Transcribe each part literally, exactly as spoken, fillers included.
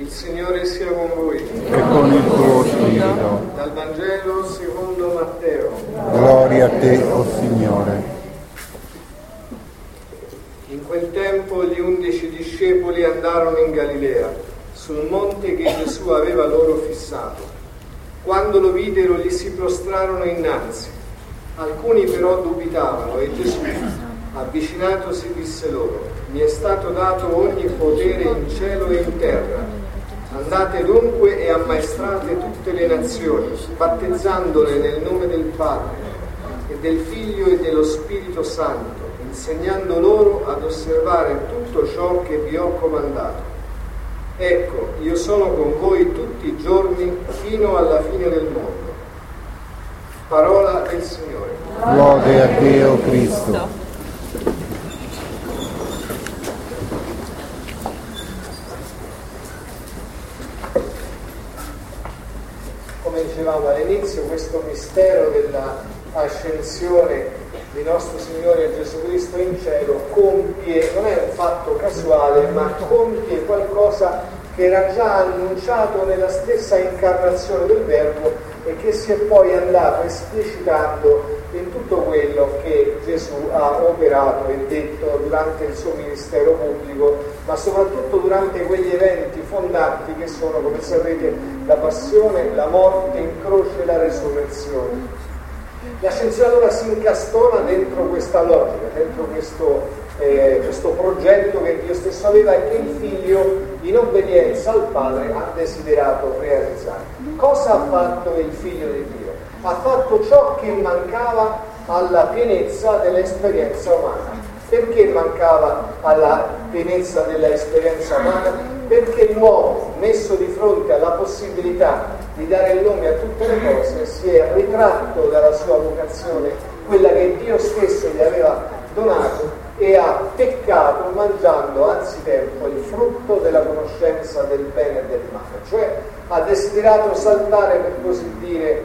Il Signore sia con voi. E con il tuo spirito. Dal Vangelo secondo Matteo. Gloria a te, o Signore. In quel tempo gli undici discepoli andarono in Galilea, sul monte che Gesù aveva loro fissato. Quando lo videro gli si prostrarono innanzi. Alcuni però dubitavano e Gesù, avvicinatosi, disse loro: mi è stato dato ogni potere in cielo e in terra. Andate dunque e ammaestrate tutte le nazioni, battezzandole nel nome del Padre e del Figlio e dello Spirito Santo, insegnando loro ad osservare tutto ciò che vi ho comandato. Ecco, io sono con voi tutti i giorni fino alla fine del mondo. Parola del Signore. Lode a te, o Cristo. Come dicevamo all'inizio, questo mistero della ascensione di nostro Signore Gesù Cristo in cielo compie, non è un fatto casuale, ma compie qualcosa che era già annunciato nella stessa incarnazione del Verbo e che si è poi andato esplicitando in tutto quello che Gesù ha operato e detto durante il suo ministero pubblico, ma soprattutto durante quegli eventi fondanti che sono, come sapete, la passione, la morte in croce e la resurrezione. L'ascensione allora si incastona dentro questa logica, dentro questo, eh, questo progetto che Dio stesso aveva e che il Figlio, in obbedienza al Padre, ha desiderato realizzare. Cosa ha fatto il Figlio di Dio? Ha fatto ciò che mancava alla pienezza dell'esperienza umana. Perché mancava alla pienezza dell'esperienza umana? Perché l'uomo, messo di fronte alla possibilità di dare il nome a tutte le cose, si è ritratto dalla sua vocazione, quella che Dio stesso gli aveva donato, e ha peccato mangiando anzitempo il frutto della conoscenza del bene e del male. Cioè ha desiderato saltare, per così dire,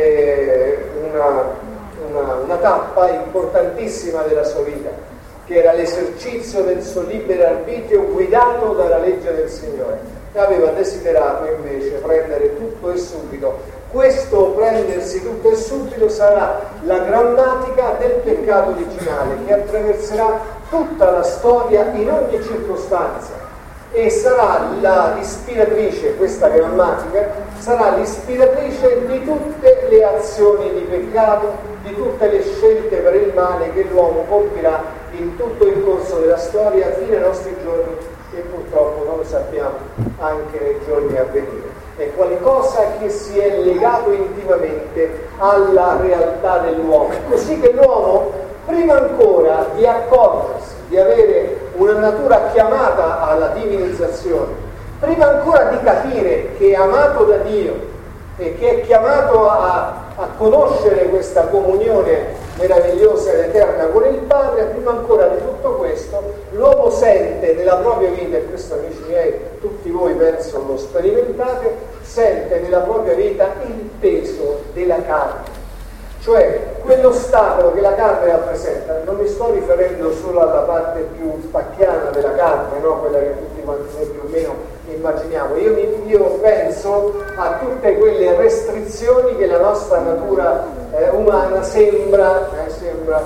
eh, una, una, una tappa importantissima della sua vita, che era l'esercizio del suo libero arbitrio guidato dalla legge del Signore, e aveva desiderato invece prendere tutto e subito. Questo prendersi tutto e subito sarà la grammatica del peccato originale che attraverserà tutta la storia in ogni circostanza, e sarà la ispiratrice, questa grammatica sarà l'ispiratrice di tutte le azioni di peccato, di tutte le scelte per il male che l'uomo compirà in tutto il corso della storia fino ai nostri giorni, e purtroppo non lo sappiamo anche nei giorni a venire. È qualcosa che si è legato intimamente alla realtà dell'uomo, così che l'uomo, prima ancora di accorgersi di avere una natura chiamata alla divinizzazione, prima ancora di capire che è amato da Dio e che è chiamato a, a conoscere questa comunione meravigliosa ed eterna con il Padre, prima ancora di tutto questo l'uomo sente nella propria vita, e questo, amici miei, tutti voi penso lo sperimentate, sente nella propria vita il peso della carne, cioè quell'ostacolo che la carne rappresenta. Non mi sto riferendo solo alla parte più spacchiana della carne, no? Quella che tutti quanti noi più o meno immaginiamo. Io, mi, io penso a tutte quelle restrizioni che la nostra natura eh, umana sembra, eh, sembra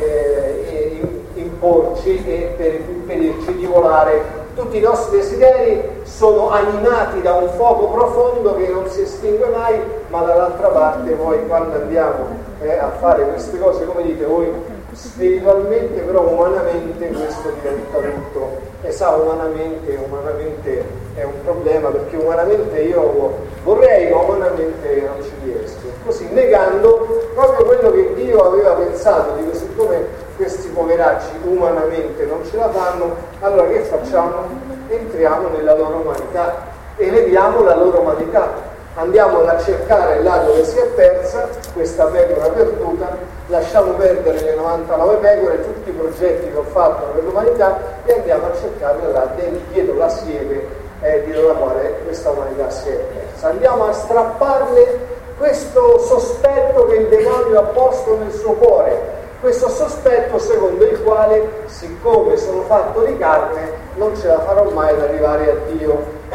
eh, imporci e per impedirci di volare. Tutti i nostri desideri sono animati da un fuoco profondo che non si estingue mai, ma dall'altra parte poi, quando andiamo eh, a fare queste cose, come dite voi, spiritualmente, però umanamente questo diventa tutto, e sa, umanamente, umanamente è un problema, perché umanamente io vorrei, ma umanamente non ci riesco, così negando proprio quello che Dio aveva pensato. Dico, siccome questi poveracci umanamente non ce la fanno, allora che facciamo? Entriamo nella loro umanità, eleviamo la loro umanità, andiamo a cercare là dove si è persa questa pecora perduta, lasciamo perdere le novantanove pecore, tutti i progetti che ho fatto per l'umanità, e andiamo a cercarla là dietro la siepe eh, dietro la quale questa umanità si è persa. Andiamo a strapparle questo sospetto che il demonio ha posto nel suo cuore, questo sospetto secondo il quale, siccome sono fatto di carne, non ce la farò mai ad arrivare a Dio.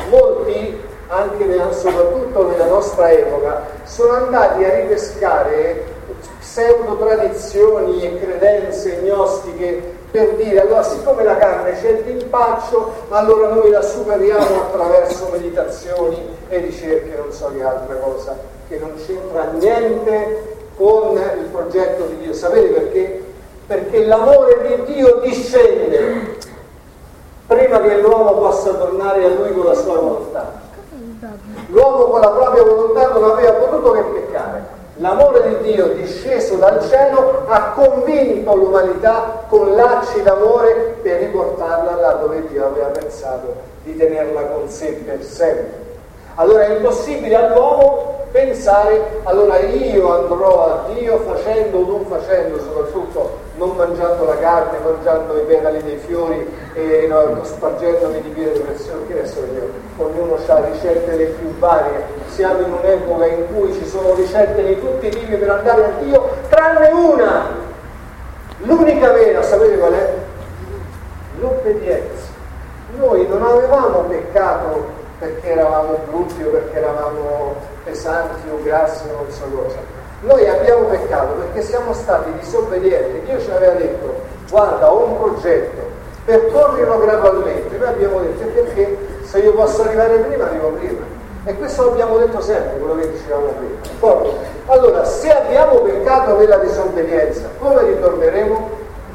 molti, anche nella, soprattutto nella nostra epoca, sono andati a ripescare pseudo tradizioni e credenze gnostiche per dire allora siccome la carne c'è il d'impaccio, allora noi la superiamo attraverso meditazioni e ricerche, non so che altra cosa, che non c'entra niente con il progetto di Dio. Sapete perché? Perché l'amore di Dio discende prima che l'uomo possa tornare a lui con la sua volontà. L'uomo con la propria volontà non aveva potuto che peccare. L'amore di Dio disceso dal cielo ha convinto l'umanità con lacci d'amore per riportarla là dove Dio aveva pensato di tenerla con sé per sempre. Allora è impossibile all'uomo pensare allora io andrò a Dio facendo o non facendo, soprattutto non mangiando la carne, mangiando i petali dei fiori e no, spargendomi di pietre preziose, che adesso io, ognuno ha ricette le più varie. Siamo in un'epoca in cui ci sono ricette di tutti i tipi per andare a Dio, tranne una, l'unica vera, sapete qual è? L'obbedienza. Noi non avevamo peccato perché eravamo brutti o perché eravamo pesanti o grassi o non so cosa. Noi abbiamo peccato perché siamo stati disobbedienti. Dio ci aveva detto guarda ho un progetto, percorrilo gradualmente. Noi abbiamo detto perché se io posso arrivare prima arrivo prima, e questo l'abbiamo detto sempre, quello che dicevamo prima, d'accordo? Allora se abbiamo peccato nella disobbedienza, come ritorneremo?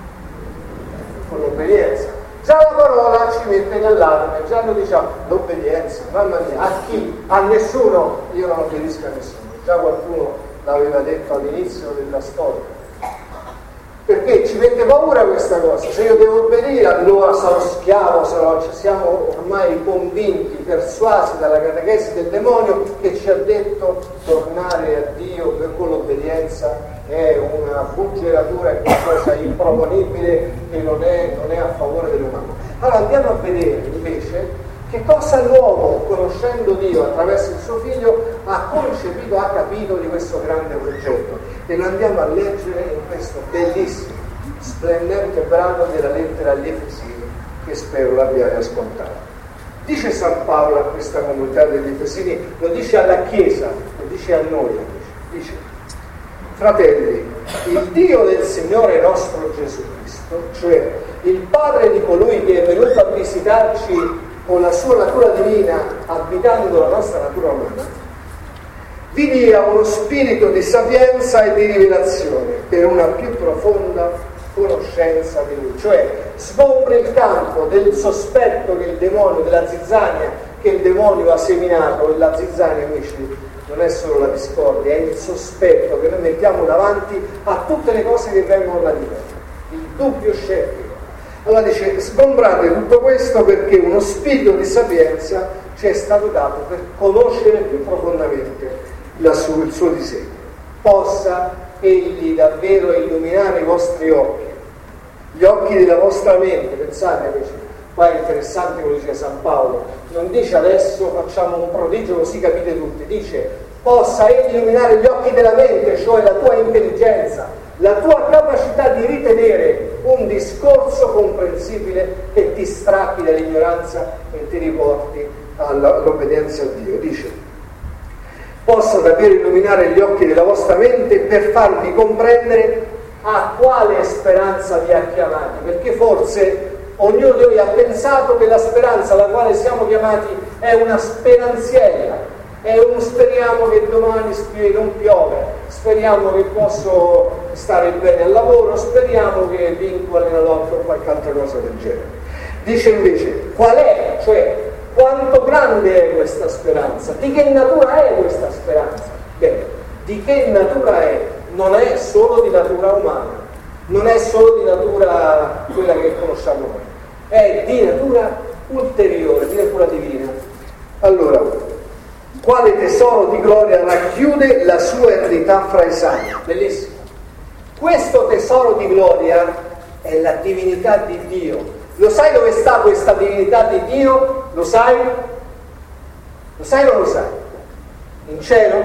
Con l'obbedienza. Già la parola ci mette in allarme, già noi diciamo l'obbedienza, mamma mia, a chi? A nessuno. Io non obbedisco a nessuno, già qualcuno l'aveva detto all'inizio della storia, perché ci mette paura questa cosa. Se io devo obbedire allora sarò schiavo, sarò... siamo ormai convinti, persuasi dalla catechesi del demonio che ci ha detto tornare a Dio per con l'obbedienza è una buggeratura, è qualcosa di improponibile che non è, non è a favore dell'umano. Allora andiamo a vedere invece che cosa l'uomo, conoscendo Dio attraverso il suo figlio, ha concepito, ha capito di questo grande progetto, e lo andiamo a leggere in questo bellissimo, splendente brano della lettera agli Efesini, che spero l'abbiate ascoltato. Dice San Paolo a questa comunità degli Efesini, lo dice alla Chiesa, lo dice a noi, dice: fratelli, il Dio del Signore nostro Gesù Cristo, cioè il Padre di colui che è venuto a visitarci con la sua natura divina, abitando la nostra natura umana, vi dia uno spirito di sapienza e di rivelazione per una più profonda conoscenza di Lui. Cioè sgombri il campo del sospetto che il demonio, della zizzania che il demonio ha seminato. E la zizzania, amici, non è solo la discordia, è il sospetto che noi mettiamo davanti a tutte le cose che vengono da Dio, il dubbio scettico. Allora dice: sgombrate tutto questo perché uno spirito di sapienza ci è stato dato per conoscere più profondamente la su, il suo disegno. Possa egli davvero illuminare i vostri occhi, gli occhi della vostra mente. Pensate, amici, qua è interessante quello che dice San Paolo, non dice adesso facciamo un prodigio così capite tutti, dice possa egli illuminare gli occhi della mente, cioè la tua intelligenza, la tua capacità di ritenere un discorso comprensibile che ti strappi dall'ignoranza e ti riporti all'obbedienza a Dio. Dice: possa davvero illuminare gli occhi della vostra mente per farvi comprendere a quale speranza vi ha chiamati, perché forse ognuno di noi ha pensato che la speranza alla quale siamo chiamati è una speranziella, è un speriamo che domani non piove, speriamo che posso stare bene al lavoro, speriamo che vinco all'enalotto o qualche altra cosa del genere. Dice invece qual è, cioè quanto grande è questa speranza, di che natura è questa speranza? Bene, di che natura è? Non è solo di natura umana, non è solo di natura quella che conosciamo noi, è di natura ulteriore, di natura divina. Allora, quale tesoro di gloria racchiude la sua eredità fra i santi? Bellissimo. Questo tesoro di gloria è la divinità di Dio. Lo sai dove sta questa divinità di Dio? Lo sai? Lo sai o non lo sai? In cielo?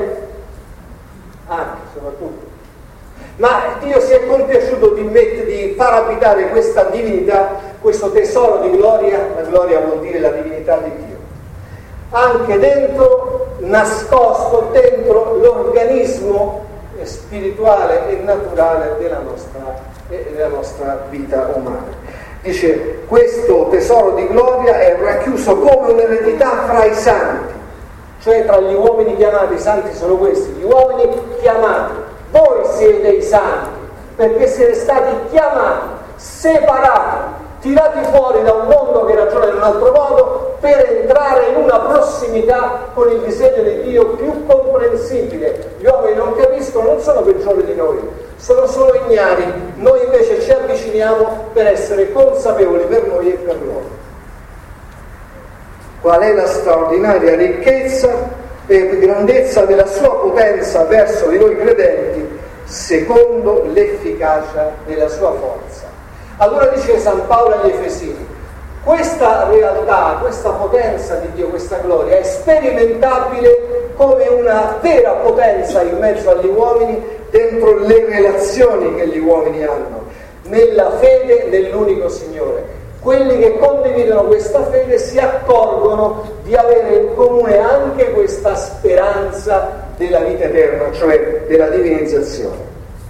Anche, soprattutto. Ma Dio si è compiaciuto di, mettere, di far abitare questa divinità, questo tesoro di gloria. La gloria vuol dire la divinità di Dio, anche dentro, nascosto dentro l'organismo spirituale e naturale della nostra, della nostra vita umana. Dice, questo tesoro di gloria è racchiuso come un'eredità fra i santi, cioè tra gli uomini chiamati. I santi sono questi, gli uomini chiamati. Voi siete i santi, perché siete stati chiamati, separati, tirati fuori da un mondo che ragiona in un altro modo, per entrare in una prossimità con il disegno di Dio più comprensibile. Gli uomini non capiscono, non sono peggiori di noi, sono solo ignari. Noi invece ci avviciniamo per essere consapevoli per noi e per loro. Qual è la straordinaria ricchezza e grandezza della sua potenza verso di noi credenti, secondo l'efficacia della sua forza. Allora dice San Paolo agli Efesini, questa realtà, questa potenza di Dio, questa gloria è sperimentabile come una vera potenza in mezzo agli uomini, dentro le relazioni che gli uomini hanno, nella fede nell'unico Signore. Quelli che condividono questa fede si accorgono di avere in comune anche questa speranza della vita eterna, cioè della divinizzazione.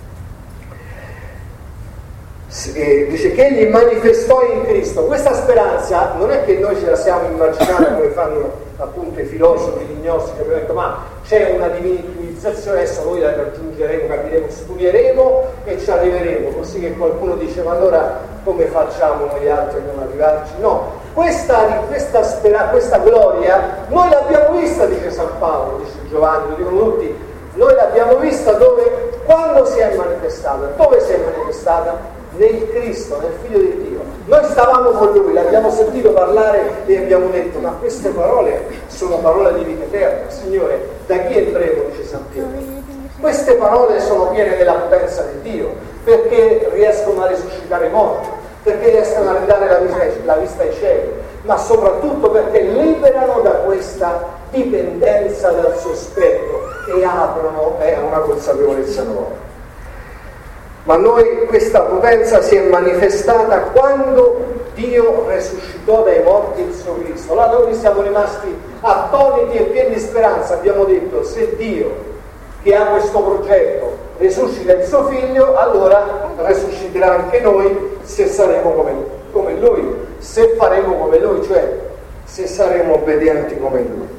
Dice che egli manifestò in Cristo. Questa speranza non è che noi ce la siamo immaginata come fanno appunto i filosofi, gli gnostici, che abbiamo detto ma c'è una divinizzazione, adesso noi la raggiungeremo, capiremo, studieremo e ci arriveremo, così che qualcuno dice ma allora come facciamo noi altri a non arrivarci? No, questa, questa, spera, questa gloria noi l'abbiamo vista, dice San Paolo, dice Giovanni, lo dicono tutti, noi l'abbiamo vista dove, quando si è manifestata, dove si è manifestata? Nel Cristo, nel Figlio di Dio. Noi stavamo con Lui, l'abbiamo sentito parlare e abbiamo detto ma queste parole sono parole di vita eterna. Signore, da chi entreremo, dice San Pietro. Queste parole sono piene della potenza di Dio, perché riescono a risuscitare i morti, perché riescono a ridare la vista, la vista ai cieli, ma soprattutto perché liberano da questa dipendenza dal sospetto e aprono eh, a una consapevolezza nuova. Ma noi questa potenza si è manifestata quando Dio resuscitò dai morti il suo Cristo. Allora noi siamo rimasti attoniti e pieni di speranza. Abbiamo detto, se Dio, che ha questo progetto, resuscita il suo Figlio, allora resusciterà anche noi se saremo come, come Lui, se faremo come Lui, cioè se saremo obbedienti come Lui.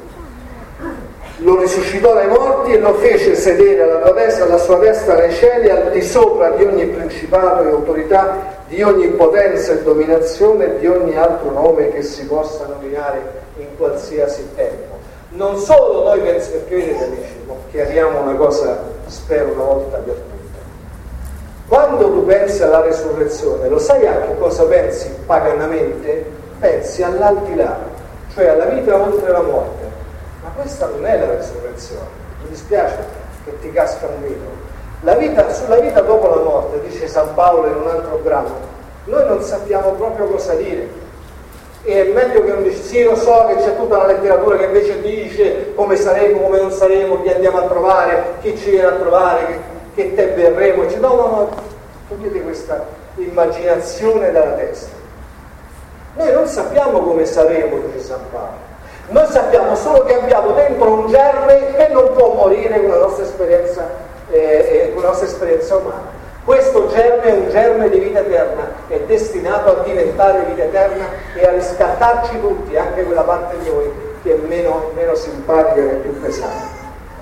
Lo risuscitò dai morti e lo fece sedere alla sua destra, alla sua destra nei cieli, al di sopra di ogni principato e autorità, di ogni potenza e dominazione e di ogni altro nome che si possa nominare in qualsiasi tempo. Non solo noi pensiamo, perché vedete amici, chiariamo una cosa, spero una volta per tutte. Quando tu pensi alla resurrezione, lo sai a che cosa pensi paganamente? Pensi all'aldilà, cioè alla vita oltre la morte. Ma questa non è la resurrezione, mi dispiace che ti casca un mito. La vita, sulla vita dopo la morte, dice San Paolo in un altro brano, noi non sappiamo proprio cosa dire. E è meglio che non dici, sì lo so che c'è tutta la letteratura che invece dice come saremo, come non saremo, chi andiamo a trovare, chi ci viene a trovare, che, che te berremo. Dice, no, no, no, togliete questa immaginazione dalla testa. Noi non sappiamo come saremo, dice San Paolo. Noi sappiamo solo che abbiamo dentro un germe che non può morire con la nostra esperienza, eh, con la nostra esperienza umana. Questo germe è un germe di vita eterna, è destinato a diventare vita eterna e a riscattarci tutti, anche quella parte di noi che è meno, meno simpatica e più pesante.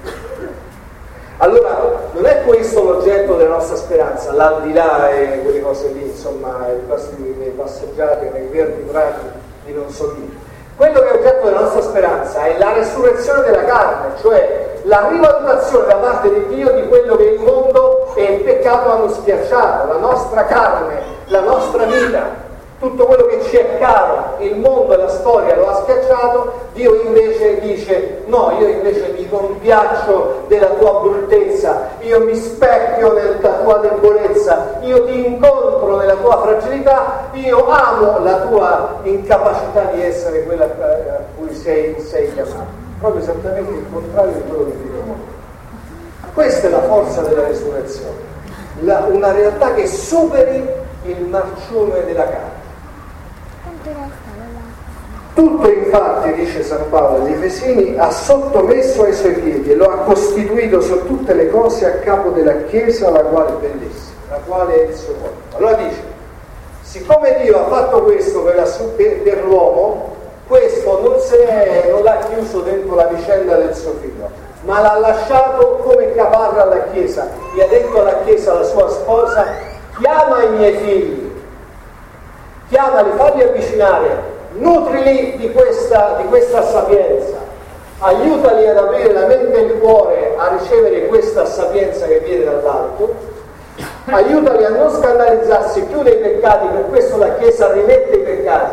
Allora, non è questo l'oggetto della nostra speranza, l'aldilà e quelle cose lì, insomma, le passeggiate nei verdi prati di non so chi. Quello che è oggetto della nostra speranza è la resurrezione della carne, cioè la rivalutazione da parte di Dio di quello che il mondo e il peccato hanno schiacciato, la nostra carne, la nostra vita, tutto quello che ci è caro, il mondo e la storia lo ha schiacciato. Dio invece dice, no, io invece mi compiaccio della tua bruttezza, io mi specchio nella tua debolezza, io ti incontro nella tua fragilità, io amo la tua incapacità di essere quella a cui sei, sei chiamato. Proprio esattamente il contrario di quello che dico. Questa è la forza della resurrezione, la, una realtà che superi il marciume della carne. Tutto infatti, dice San Paolo agli Efesini, ha sottomesso ai suoi piedi e lo ha costituito su tutte le cose a capo della Chiesa, la quale è bellissima, la quale è il suo corpo. Allora dice, siccome Dio ha fatto questo per, la, per, per l'uomo, questo non, se è, non l'ha chiuso dentro la vicenda del suo figlio, ma l'ha lasciato come caparra alla Chiesa. Gli ha detto alla Chiesa, la sua sposa, chiama i miei figli, chiamali, falli avvicinare, nutrili di questa, di questa sapienza, aiutali ad aprire la mente e il cuore a ricevere questa sapienza che viene dall'alto, aiutali a non scandalizzarsi più dei peccati, per questo la Chiesa rimette i peccati,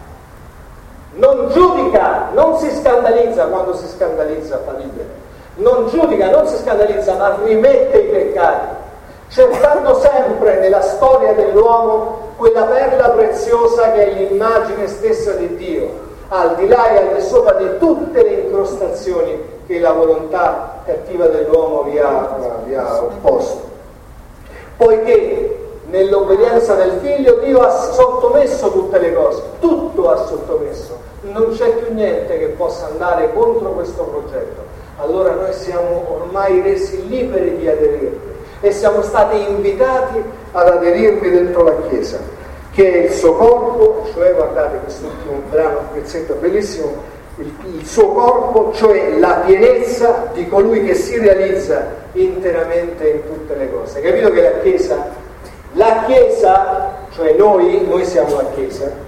non giudica, non si scandalizza quando si scandalizza fa libero, non giudica, non si scandalizza, ma rimette i peccati, cercando sempre nella storia dell'uomo quella perla preziosa che è l'immagine stessa di Dio, al di là e al di sopra di tutte le incrostazioni che la volontà cattiva dell'uomo vi ha, vi ha opposto. Poiché nell'obbedienza del Figlio Dio ha sottomesso tutte le cose, tutto ha sottomesso, non c'è più niente che possa andare contro questo progetto. Allora noi siamo ormai resi liberi di aderirvi e siamo stati invitati ad aderirvi dentro la Chiesa, che è il suo corpo, cioè guardate quest'ultimo brano, un pezzetto bellissimo, il, il suo corpo, cioè la pienezza di colui che si realizza interamente in tutte le cose. Capito che la Chiesa, la Chiesa, cioè noi, noi siamo la Chiesa,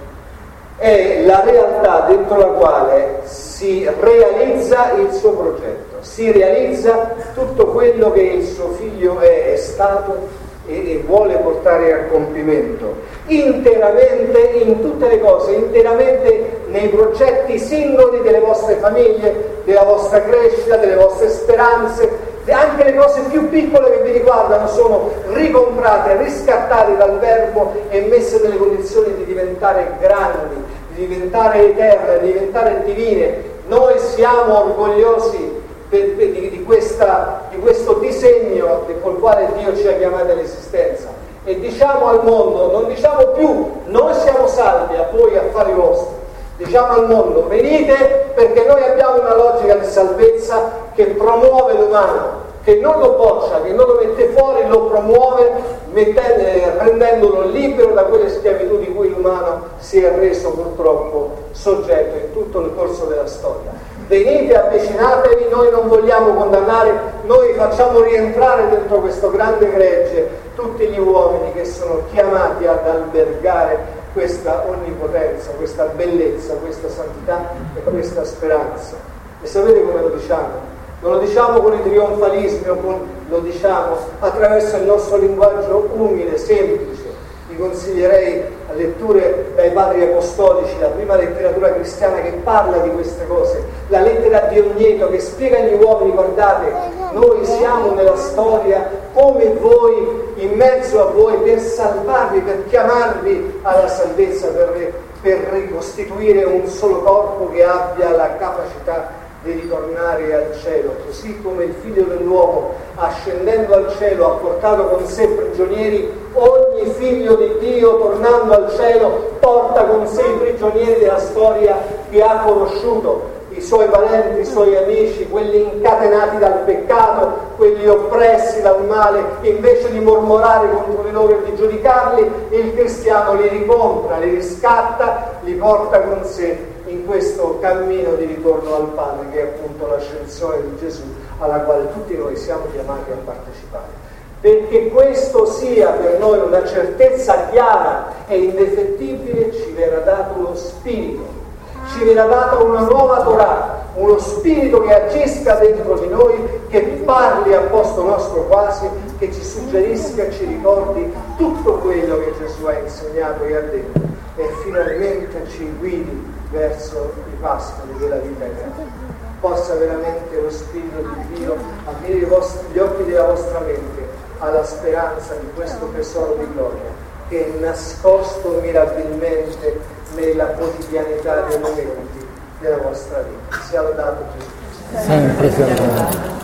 è la realtà dentro la quale si realizza il suo progetto, si realizza tutto quello che il suo figlio è, è stato e, e vuole portare a compimento, interamente in tutte le cose, interamente nei progetti singoli delle vostre famiglie, della vostra crescita, delle vostre speranze. Anche le cose più piccole che vi riguardano sono ricomprate, riscattate dal Verbo e messe nelle condizioni di diventare grandi, di diventare eterne, di diventare divine. Noi siamo orgogliosi per, per, di, di, questa, di questo disegno col quale Dio ci ha chiamati all'esistenza e diciamo al mondo, non diciamo più noi siamo salvi, a voi affari vostri, diciamo al mondo venite perché noi abbiamo una logica di salvezza che promuove l'umano, che non lo boccia, che non lo mette fuori, lo promuove mettendo, rendendolo libero da quelle schiavitù di cui l'umano si è reso purtroppo soggetto in tutto il corso della storia. Venite, avvicinatevi, noi non vogliamo condannare, noi facciamo rientrare dentro questo grande gregge tutti gli uomini che sono chiamati ad albergare questa onnipotenza, questa bellezza, questa santità e questa speranza. E sapete come lo diciamo? Non lo diciamo con i trionfalismi, o con, lo diciamo attraverso il nostro linguaggio umile, semplice. Vi consiglierei a letture dai padri apostolici, la prima letteratura cristiana che parla di queste cose, la lettera di Ogneto che spiega agli uomini, guardate, noi siamo nella storia come voi, in mezzo a voi, per salvarvi, per chiamarvi alla salvezza, per, per ricostituire un solo corpo che abbia la capacità di ritornare al cielo, così come il Figlio dell'uomo, ascendendo al cielo, ha portato con sé prigionieri. Ogni figlio di Dio, tornando al cielo, porta con sé i prigionieri della storia che ha conosciuto, i suoi parenti, i suoi amici, quelli incatenati dal peccato, quelli oppressi dal male. Invece di mormorare contro di loro e di giudicarli, il cristiano li ricompra, li riscatta, li porta con sé in questo cammino di ritorno al Padre, che è appunto l'ascensione di Gesù, alla quale tutti noi siamo chiamati a partecipare. Perché questo sia per noi una certezza chiara e indefettibile, ci verrà dato uno spirito, ci verrà data una nuova Torah, uno spirito che agisca dentro di noi, che parli al posto nostro quasi, che ci suggerisca, ci ricordi tutto quello che Gesù ha insegnato e ha detto, e finalmente ci guidi verso i pascoli della vita eterna. Possa veramente lo Spirito di Dio aprire i vostri, gli occhi della vostra mente alla speranza di questo tesoro di gloria che è nascosto mirabilmente nella quotidianità dei momenti della vostra vita. Sia lodato Gesù. Sempre sia lodato.